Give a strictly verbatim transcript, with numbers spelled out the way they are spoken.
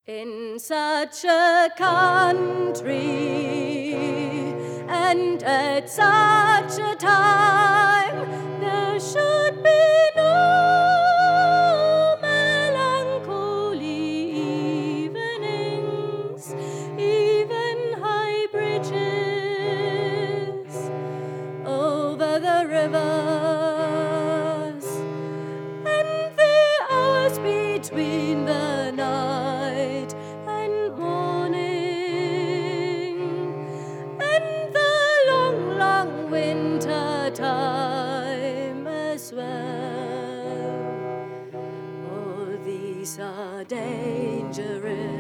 In such a country and at such a time, there should be no melancholy evenings, even high bridges over the rivers, and the hours between the night and morning, and the long, long winter time as well. Oh, these are dangerous